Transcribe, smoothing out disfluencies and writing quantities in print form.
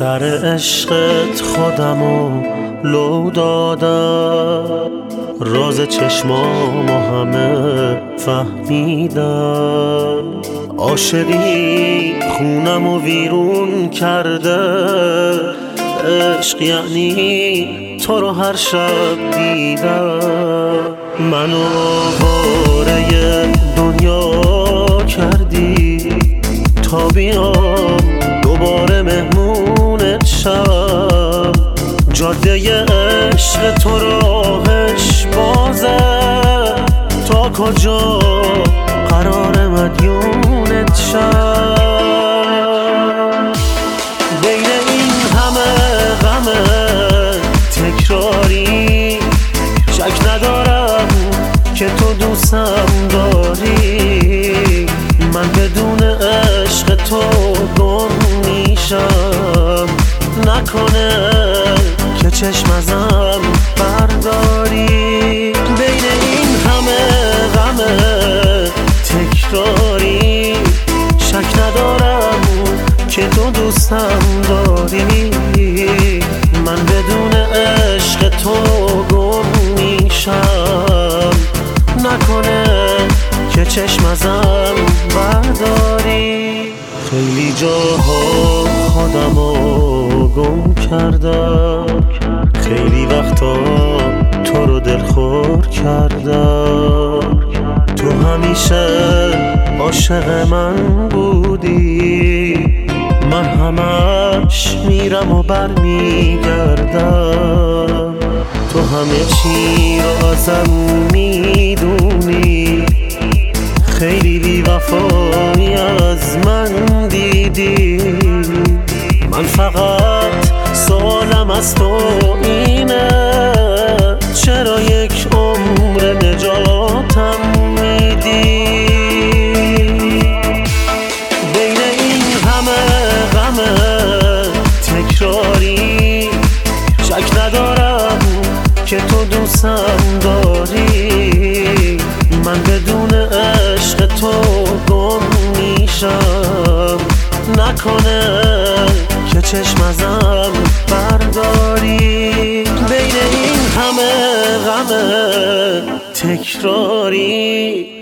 سر عشقت خودمو لو دادم، راز چشمامو همه فهمیدم. عاشقی خونمو ویرون کرده، عشق یعنی تو رو هر شب دیدم. منو باره دنیا کردی تا بیام دوباره مهمونت شم. جاده عشق تو راهش بازه، تا کجا قرار مدیونت شم. بین این همه غم تکراری شک ندارم که تو دوستم داری. من بدون عشق تو گم میشم، نکنه که چشم ازم برداری. بین این همه غم تکراری شک ندارم که تو دوستم داری. من بدون عشق تو گم میشم، نکنه که چشم ازم برداری. خیلی جاها خودمو گم کردم، خیلی وقتا تو رو دلخور کردم. تو همیشه عاشق من بودی، من همش میرم و برمیگردم. تو همه چی رو ازم میدونی، خیلی بی وفایی از من دیدی. من فقط سوالم از تو اینه، چرا یک عمر نجاتم میدی؟ بین این همه غم تکراری شک ندارم که تو دوستم داری. من بدون عشق تو گم میشم، نکنه که چشم ازم برداری. بین این همه غم تکراری